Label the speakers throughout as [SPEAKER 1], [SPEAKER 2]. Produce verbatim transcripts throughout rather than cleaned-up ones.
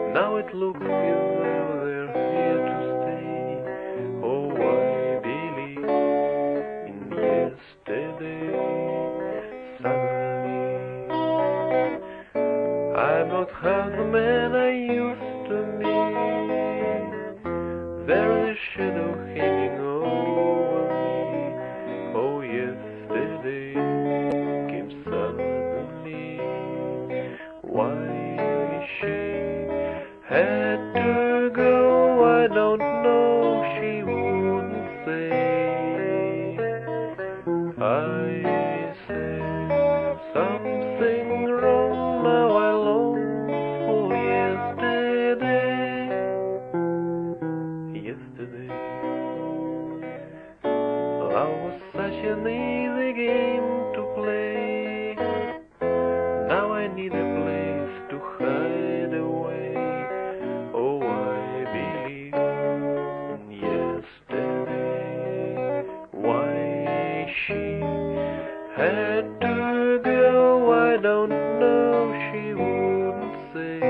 [SPEAKER 1] Now it looks as though they're here to stay. Oh, I believe in yesterday. Suddenly, I'm not half the man I used to be. There's a shadow hanging over me. Oh, yesterday came suddenly. Why she had to go, I don't know, she wouldn't say. I said something wrong, now I long for yesterday. Yesterday, love was such an easy game to play. Now I need a place to hide away. Oh, I believe in yesterday. Why she had to go, I don't know, she wouldn't say.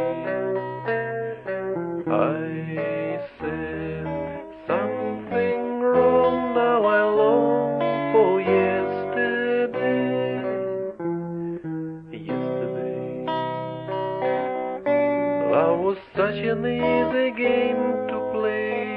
[SPEAKER 1] I said something wrong, now I long for yesterday. Yesterday, love was such an easy game to play.